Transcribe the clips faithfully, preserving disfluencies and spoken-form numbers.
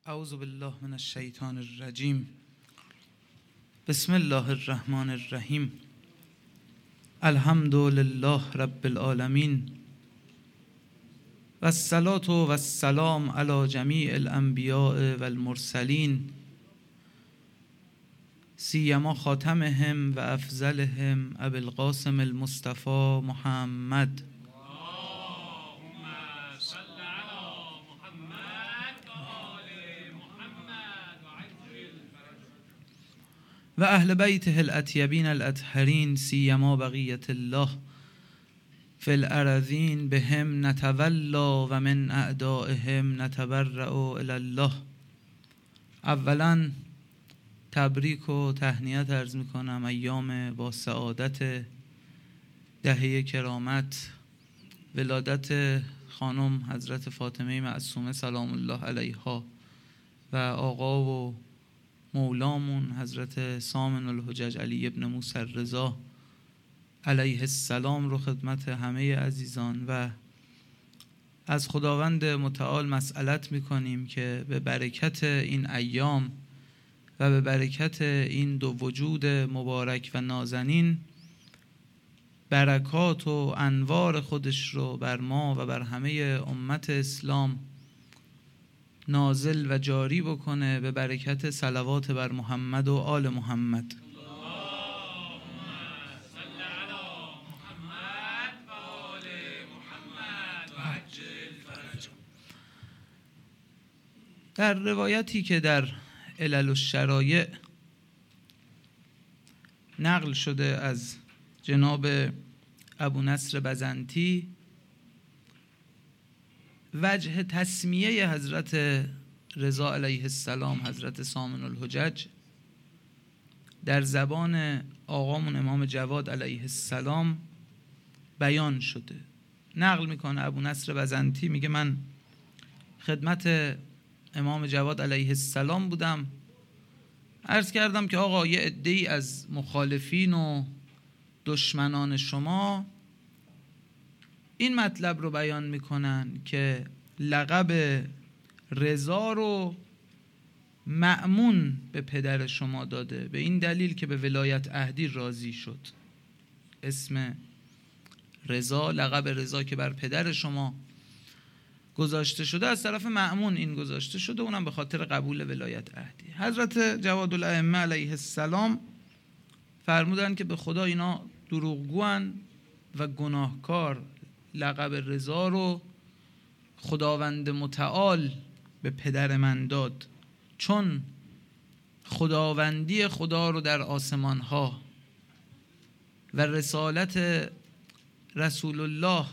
اعوذ بالله من الشیطان الرجیم. بسم الله الرحمن الرحیم. الحمد لله رب العالمین و الصلاة و السلام علی جمیع الانبیاء و المرسلین سیما خاتمهم و افضلهم ابی القاسم المصطفى محمد و اهل بیته الاطیبین الاطهرین سیما بقیت الله فی الارضین بهم نتولا و من اعدائهم نتبرأ الی الله. اولا تبریک و تهنیت عرض می کنم ایام با سعادت دهه کرامت ولادت خانم حضرت فاطمه معصومه سلام الله علیها و آقا و مولامون حضرت سامن الحجج علی ابن موسی الرضا علیه السلام رو خدمت همه عزیزان و از خداوند متعال مسئلت میکنیم که به برکت این ایام و به برکت این دو وجود مبارک و نازنین برکات و انوار خودش رو بر ما و بر همه امت اسلام نازل و جاری بکنه به برکت صلوات بر محمد و آل محمد. در روایتی که در علل الشرایع نقل شده از جناب ابو نصر بزنتی، وجه تسمیه حضرت رضا علیه السلام حضرت سامن الحجج در زبان آقامون امام جواد علیه السلام بیان شده. نقل میکنه ابو نصر بزنتی، میگه من خدمت امام جواد علیه السلام بودم، عرض کردم که آقا یه عده‌ای از مخالفین و دشمنان شما این مطلب رو بیان میکنن که لقب رضا رو مأمون به پدر شما داده، به این دلیل که به ولایت عهدی راضی شد. اسم رضا، لقب رضا که بر پدر شما گذاشته شده از طرف مأمون این گذاشته شده، اونم به خاطر قبول ولایت عهدی. حضرت جواد الائمه علیه السلام فرمودن که به خدا اینا دروغگوان و گناهکار، لقب رضا رو خداوند متعال به پدر من داد، چون خداوندی خدا رو در آسمان ها و رسالت رسول الله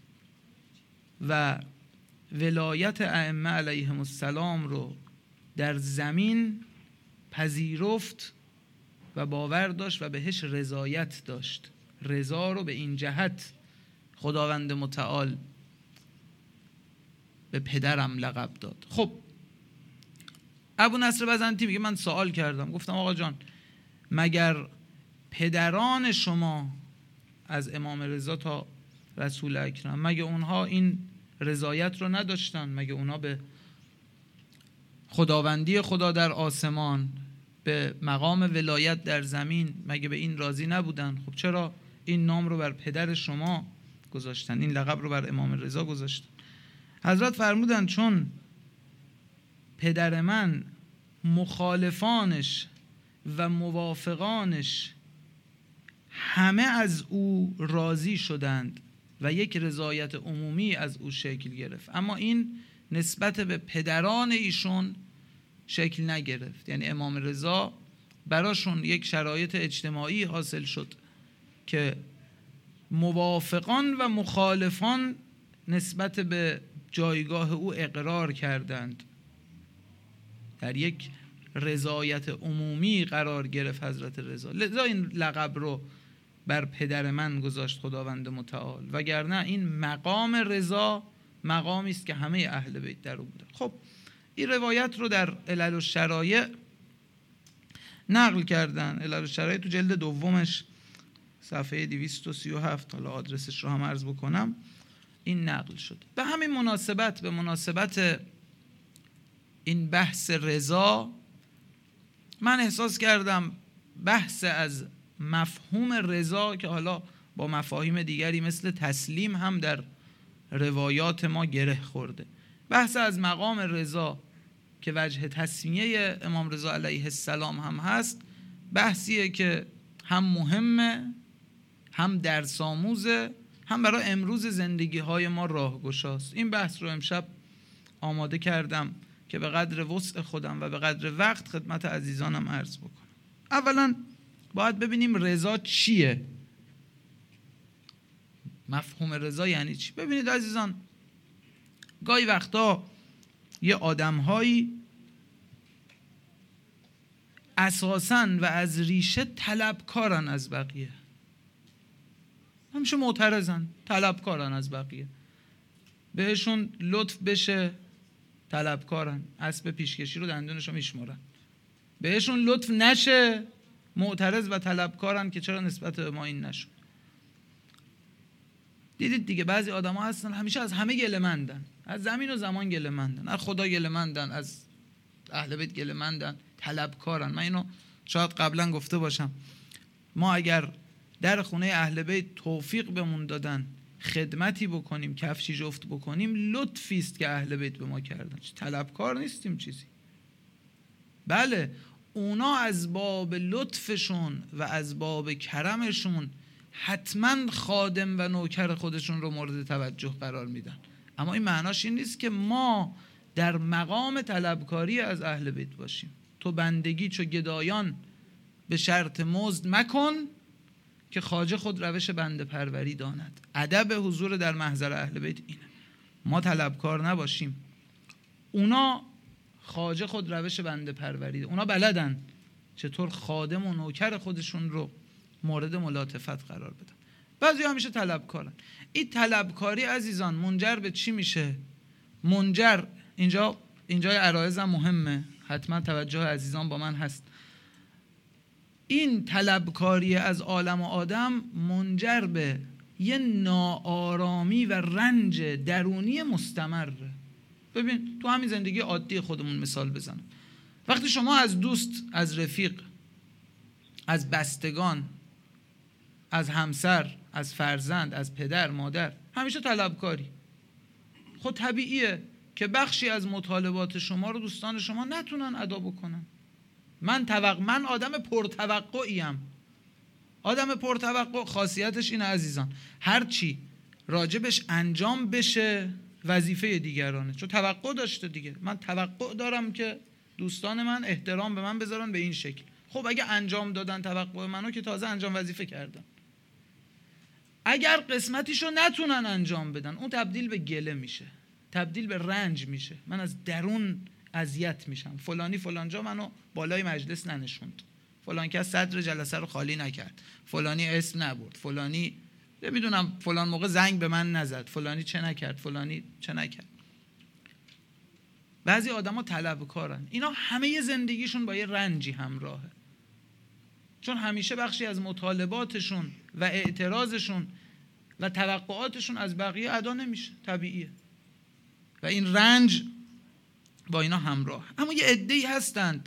و ولایت ائمه علیهم السلام رو در زمین پذیرفت و باور داشت و بهش رضایت داشت. رضا رو به این جهت خداوند متعال به پدرم لقب داد. خب ابو نصر بزنتی میگه من سوال کردم، گفتم آقا جان مگر پدران شما از امام رضا تا رسول اکرم مگه اونها این رضایت رو نداشتن؟ مگه اونها به خداوندی خدا در آسمان، به مقام ولایت در زمین، مگه به این راضی نبودن؟ خب چرا این نام رو بر پدر شما گذاشتن، این لقب رو بر امام رضا گذاشتن؟ حضرت فرمودن چون پدر من مخالفانش و موافقانش همه از او راضی شدند و یک رضایت عمومی از او شکل گرفت، اما این نسبت به پدران ایشون شکل نگرفت. یعنی امام رضا براشون یک شرایط اجتماعی حاصل شد که موافقان و مخالفان نسبت به جایگاه او اقرار کردند، در یک رضایت عمومی قرار گرفت حضرت رضا، لذا این لقب رو بر پدر من گذاشت خداوند متعال، وگرنه این مقام رضا مقامی است که همه اهل بیت در او بودن. خب این روایت رو در علل الشرایع نقل کردن. علل الشرایع تو جلد دومش صفحه دویست و سی و هفت، حالا آدرسش رو هم عرض بکنم، این نقل شد. به همین مناسبت، به مناسبت این بحث رضا، من احساس کردم بحث از مفهوم رضا که حالا با مفاهیم دیگری مثل تسلیم هم در روایات ما گره خورده، بحث از مقام رضا که وجه تسمیه امام رضا علیه السلام هم هست، بحثیه که هم مهمه، هم درس آموزه، هم برای امروز زندگی های ما راهگشاست. این بحث رو امشب آماده کردم که به قدر وسع خودم و به قدر وقت خدمت عزیزانم عرض بکنم. اولا باید ببینیم رضا چیه، مفهوم رضا یعنی چی. ببینید عزیزان، گاهی وقتا یه آدم‌هایی اساساً و از ریشه طلبکارن از بقیه، همیشه معترضن، طلبکارن از بقیه، بهشون لطف بشه طلبکارن، اسب پیشکشی رو دندونشو میشمارن، بهشون لطف نشه معترض و طلبکارن که چرا نسبت به ما این نشد. دیدید دیگه بعضی آدما هستن همیشه از همه گله‌مندن، از زمین و زمان گله‌مندن، از خدا گله‌مندن، از اهل بیت گله‌مندن، طلبکارن. من اینو شاید قبلا گفته باشم، ما اگر در خونه اهل بیت توفیق بهمون دادن خدمتی بکنیم، کفشی جفت بکنیم، لطفی است که اهل بیت به ما کردن، طلبکار نیستیم چیزی. بله اونا از باب لطفشون و از باب کرمشون حتما خادم و نوکر خودشون رو مورد توجه قرار میدن، اما این معناش این نیست که ما در مقام طلبکاری از اهل بیت باشیم. تو بندگی چو گدایان به شرط مزد مکن، که خواجه خود روش بنده پروری داند. ادب حضور در محضر اهل بیت اینه، ما طلبکار نباشیم. اونا خواجه خود روش بنده پروری، اونا بلدن چطور خادم و نوکر خودشون رو مورد ملاطفت قرار بدن. بعضی همیشه طلبکارن. این طلبکاری عزیزان منجر به چی میشه؟ منجر اینجا اینجای عرایزم مهمه، حتما توجه عزیزان با من هست. این طلبکاری از عالم و آدم منجر به یه ناآرامی و رنج درونی مستمره. ببین تو همین زندگی عادی خودمون مثال بزنم، وقتی شما از دوست، از رفیق، از بستگان، از همسر، از فرزند، از پدر، مادر همیشه طلبکاری، خود طبیعیه که بخشی از مطالبات شما رو دوستان شما نتونن ادا بکنن. من توقع من آدم پرتوقعیم. آدم پرتوقع خاصیتش اینه عزیزان، هر چی راجبش انجام بشه وظیفه دیگرانه، چون توقع داشته دیگه. من توقع دارم که دوستان من احترام به من بذارن به این شکل. خب اگه انجام دادن توقع منو که تازه انجام وظیفه کردن. اگر قسمتیشو نتونن انجام بدن، اون تبدیل به گله میشه، تبدیل به رنج میشه. من از درون اذیت میشم. فلانی فلانجا منو بالای مجلس ننشوند، فلان کس صدر جلسه رو خالی نکرد، فلانی اسم نبرد، فلانی نمیدونم فلان موقع زنگ به من نزد، فلانی چه نکرد، فلانی چه نکرد. بعضی آدما طلبکارن، اینا همه زندگیشون با یه رنجی همراهه، چون همیشه بخشی از مطالباتشون و اعتراضشون و توقعاتشون از بقیه ادا نمیشه، طبیعیه، و این رنج با اینا همراه. اما یه عده‌ای هستند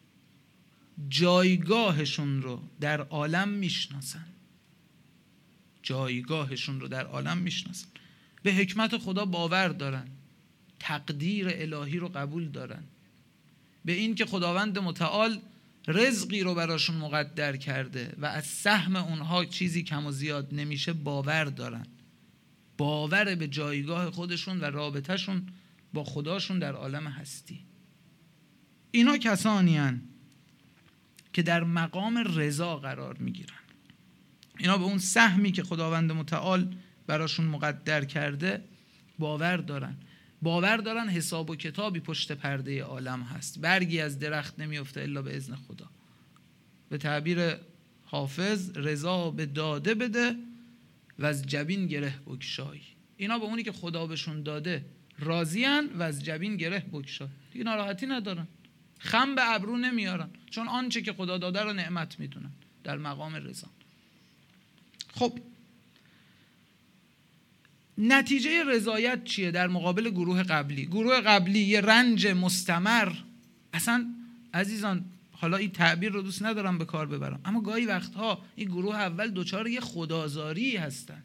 جایگاهشون رو در عالم میشناسن، جایگاهشون رو در عالم میشناسن، به حکمت خدا باور دارن، تقدیر الهی رو قبول دارن، به این که خداوند متعال رزقی رو براشون مقدر کرده و از سهم اونها چیزی کم و زیاد نمیشه باور دارن، باور به جایگاه خودشون و رابطهشون با خداشون در عالم هستی. اینا کسانی هن که در مقام رضا قرار میگیرن. اینا به اون سهمی که خداوند متعال براشون مقدر کرده باور دارن، باور دارن حساب و کتابی پشت پرده عالم هست، برگی از درخت نمیفته الا به اذن خدا. به تعبیر حافظ رضا به داده بده و از جبین گره بگشای. اینا به اونی که خدا بهشون داده راضیان و از جبین گره بگشای، دیگه ناراحتی ندارن، خم به ابرو نمیارن، چون آنچه که خدا داده رو نعمت میدونن، در مقام رضا. خب نتیجه رضایت چیه در مقابل گروه قبلی؟ گروه قبلی یه رنج مستمر. اصلا عزیزان حالا این تعبیر رو دوست ندارم به کار ببرم، اما گاهی وقتها این گروه اول دوچار یه خدازاری هستن.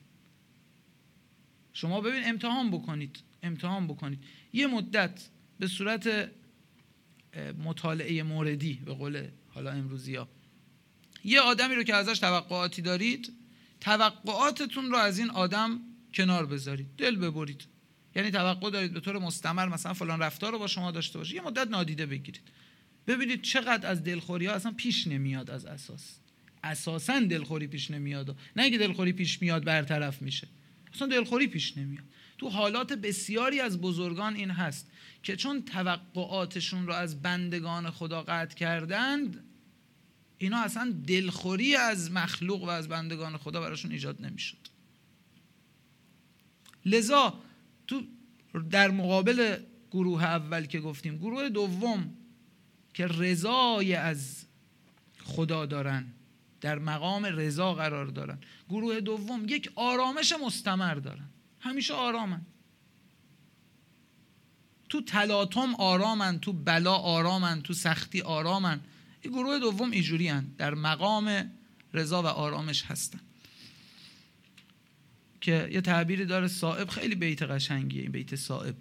شما ببین امتحان بکنید امتحان بکنید یه مدت به صورت مطالعه موردی به قول حالا امروزی ها یه آدمی رو که ازش توقعاتی دارید، توقعاتتون رو از این آدم کنار بذارید، دل ببرید. یعنی توقع دارید به طور مستمر مثلا فلان رفتار رو با شما داشته باشه، یه مدت نادیده بگیرید، ببینید چقدر از دلخوری ها اصلا پیش نمیاد. از اساس اساسا دلخوری پیش نمیاد، نه اینکه دلخوری پیش میاد برطرف میشه، اصلا دلخوری پیش نمیاد. تو حالات بسیاری از بزرگان این هست که چون توقعاتشون رو از بندگان خدا قطع کردند، اینا اصلا دلخوری از مخلوق و از بندگان خدا براشون ایجاد نمیشد. لذا تو در مقابل گروه اول که گفتیم، گروه دوم که رضای از خدا دارن، در مقام رضا قرار دارن، گروه دوم یک آرامش مستمر دارن، همیشه آرامن، تو تلاطم آرامن، تو بلا آرامن، تو سختی آرامن. این گروه دوم اینجوری هستن، در مقام رضا و آرامش هستن. که یه تعبیری داره صائب، خیلی بیت قشنگیه این بیت صائب،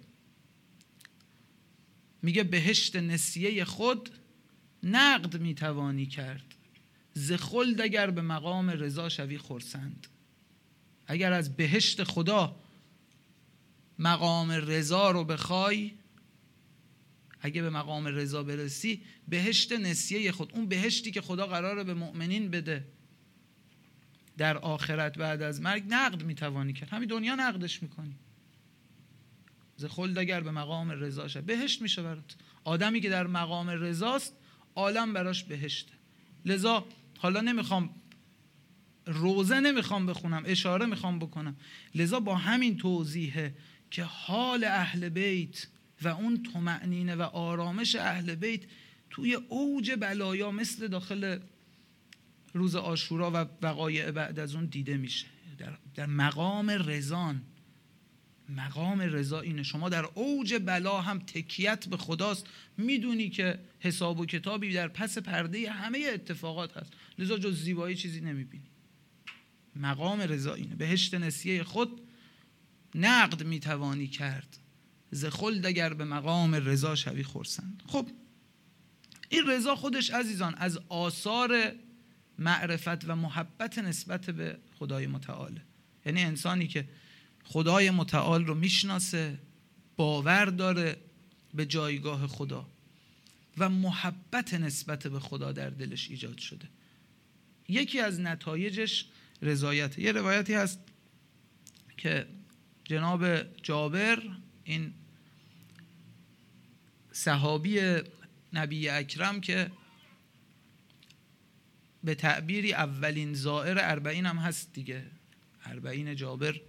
میگه بهشت نسیه خود نقد میتوانی کرد، ز خلد اگر به مقام رضا شوی خرسند. اگر از بهشت خدا مقام رضا رو بخوای، اگه به مقام رضا برسی، بهشت نسیه خود، اون بهشتی که خدا قراره به مؤمنین بده در آخرت بعد از مرگ، نقد میتوانی کرد. همین دنیا نقدش میکنی. ز خلد اگر به مقام رضا شد، بهشت میشه برات. آدمی که در مقام رضاست، عالم براش بهشته. لذا حالا نمیخوام روزه نمیخوام بخونم، اشاره میخوام بکنم. لذا با همین توضیحه که حال اهل بیت و اون طمأنینه و آرامش اهل بیت توی اوج بلایا مثل داخل روز عاشورا و وقایع بعد از اون دیده میشه. در, در مقام رضان. مقام رضا اینه، شما در اوج بلا هم تکیت به خداست، میدونی که حساب و کتابی در پس پرده همه اتفاقات هست، لذا جز زیبایی چیزی نمیبینی. مقام رضا اینه، بهشت نسیه خود نقد میتوانی کرد، ز خلد اگر به مقام رضا شوی خرسند. خب این رضا خودش عزیزان از آثار معرفت و محبت نسبت به خدای متعاله. یعنی انسانی که خدای متعال رو میشناسه، باور داره به جایگاه خدا و محبت نسبت به خدا در دلش ایجاد شده، یکی از نتایجش رضایت. یه روایتی هست که جناب جابر، این صحابی نبی اکرم که به تعبیری اولین زائر اربعین هم هست دیگه، اربعین جابر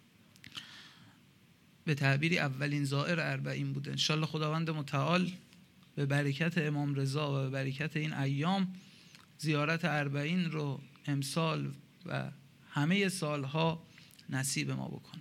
به تعبیری اولین زائر اربعین بوده. انشالله خداوند متعال به برکت امام رضا و به برکت این ایام زیارت اربعین رو امسال و همه سالها نصیب ما بکنه.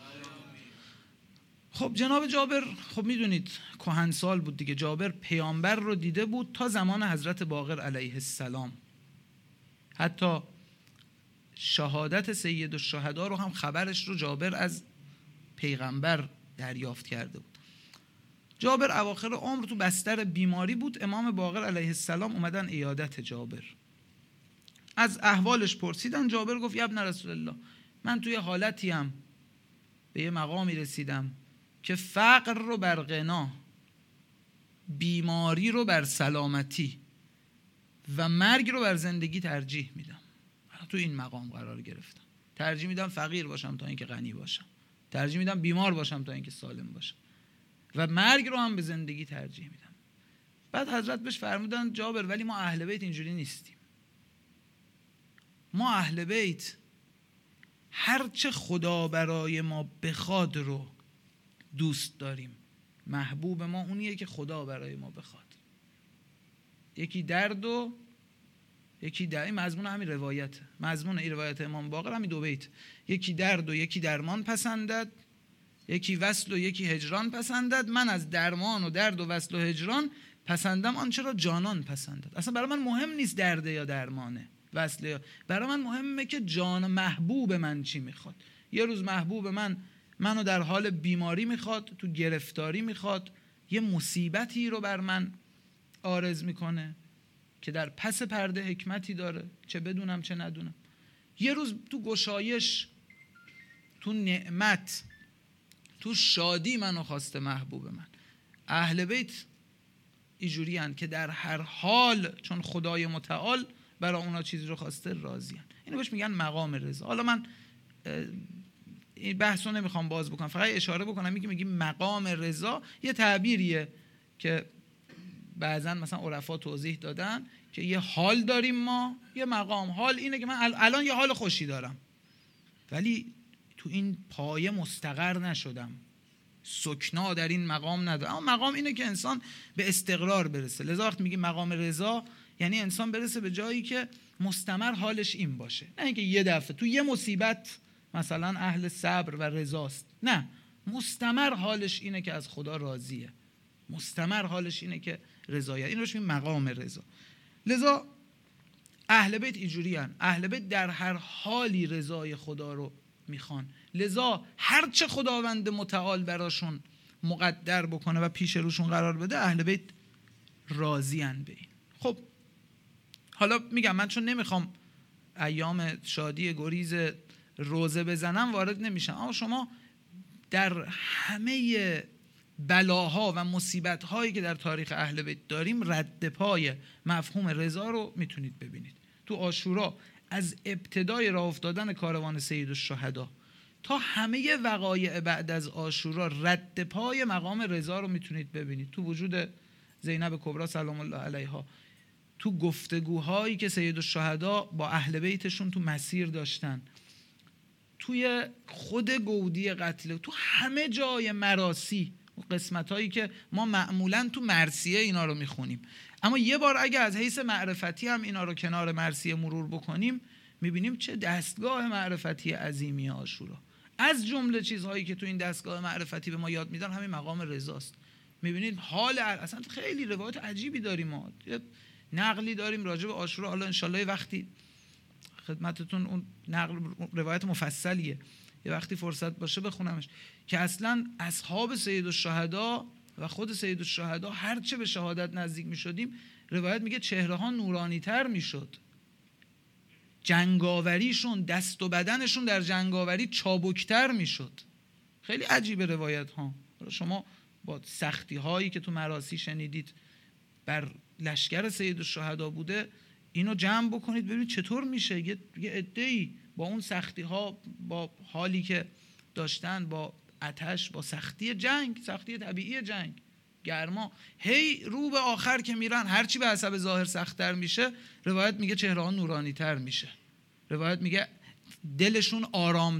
خب جناب جابر، خب میدونید کهنسال بود دیگه، جابر پیامبر رو دیده بود تا زمان حضرت باقر علیه السلام، حتی شهادت سید الشهدا رو هم خبرش رو جابر از پیغمبر دریافت کرده بود. جابر اواخر عمر تو بستر بیماری بود، امام باقر علیه السلام اومدن عیادت جابر، از احوالش پرسیدن. جابر گفت ابن رسول الله، من توی حالتیم به یه مقامی رسیدم که فقر رو بر غنا، بیماری رو بر سلامتی و مرگ رو بر زندگی ترجیح میدم. من تو این مقام قرار گرفتم، ترجیح میدم فقیر باشم تا اینکه غنی باشم، ترجیح میدم بیمار باشم تا اینکه سالم باشم و مرگ رو هم به زندگی ترجیح میدم. بعد حضرت بهش فرمودن جابر ولی ما اهل بیت اینجوری نیستیم. ما اهل بیت هرچه خدا برای ما بخواد رو دوست داریم. محبوب ما اونیه که خدا برای ما بخواد. یکی درد و یکی در این مضمون همین روایت، مضمون این روایت امام باقر همین دو بیت، یکی درد و یکی درمان پسندد، یکی وصل و یکی هجران پسندد، من از درمان و درد و وصل و هجران پسندم آنچه را جانان پسندد. اصلا برای من مهم نیست درده یا درمانه، وصله یا، برای من مهمه که جان محبوب من چی میخواد. یه روز محبوب من منو در حال بیماری میخواد، تو گرفتاری میخواد، یه مصیبتی رو بر من عارض میکنه که در پس پرده حکمتی داره، چه بدونم چه ندونم. یه روز تو گشایش، تو نعمت، تو شادی منو خواسته محبوب من. اهل بیت اینجوری هن که در هر حال چون خدای متعال برای اونا چیزی رو خواسته راضی هن. اینو بهش میگن مقام رضا. حالا من این بحث رو نمیخوام باز بکنم، فقط اشاره بکنم میگه میگیم مقام رضا یه تعبیریه که بعضا مثلا عرفا توضیح دادن که یه حال داریم ما، یه مقام. حال اینه که من الان یه حال خوشی دارم ولی تو این پایه مستقر نشدم، سکنا در این مقام ندارم. اما مقام اینه که انسان به استقرار برسه. لذا وقت میگیم مقام رضا یعنی انسان برسه به جایی که مستمر حالش این باشه، نه اینکه یه دفعه تو یه مصیبت مثلا اهل صبر و رضاست، نه، مستمر حالش اینه که از خدا راضیه، مستمر حالش اینه که رضایت. این روش میگیم مقام رضا. لذا اهل بیت اینجوری هن، اهل بیت در هر حالی رضای خدا رو میخوان. لذا هرچه خداوند متعال براشون مقدر بکنه و پیش روشون قرار بده اهل بیت راضی هن به این. خب حالا میگم من چون نمیخوام ایام شادی گریز روزه بزنم وارد نمیشم، اما شما در همه بلاها و مصیبت‌هایی که در تاریخ اهل بیت داریم رد پای مفهوم رضا رو میتونید ببینید. تو عاشورا از ابتدای راه افتادن کاروان سید الشهدا تا همه وقایع بعد از عاشورا رد پای مقام رضا رو میتونید ببینید. تو وجود زینب کبری سلام الله علیها، تو گفتگوهایی که سید الشهدا با اهل بیتشون تو مسیر داشتن، توی خود گودی قتل، تو همه جای مراسی، قسمت هایی که ما معمولا تو مرثیه اینا رو میخونیم، اما یه بار اگه از حیث معرفتی هم اینا رو کنار مرثیه مرور بکنیم میبینیم چه دستگاه معرفتی عظیمی عاشورا. از جمله چیزهایی که تو این دستگاه معرفتی به ما یاد میدن همین مقام رضاست. میبینید حال اصلا خیلی روایت عجیبی داریم، ما نقلی داریم راجع به عاشورا. حالا انشالله وقتی خدمتتون اون نقل روایت مفصلیه، یه وقتی فرصت باشه بخونمش، که اصلا اصحاب سید الشهدا و خود سید الشهدا هرچه به شهادت نزدیک می شدیم روایت میگه چهره ها نورانی تر می شد، جنگاوریشون، دست و بدنشون در جنگاوری چابکتر می شد. خیلی عجیبه روایت ها. شما با سختی هایی که تو مراسی شنیدید بر لشکر سید الشهدا بوده اینو جمع بکنید ببینید چطور میشه یه عده‌ای با اون سختی ها، با حالی که داشتن، با آتش، با سختی جنگ، سختی طبیعی جنگ، گرما، هی رو به آخر که میرن هرچی به حسب ظاهر سخت‌تر میشه روایت میگه چهره ها نورانی تر میشه، روایت میگه دلشون آرام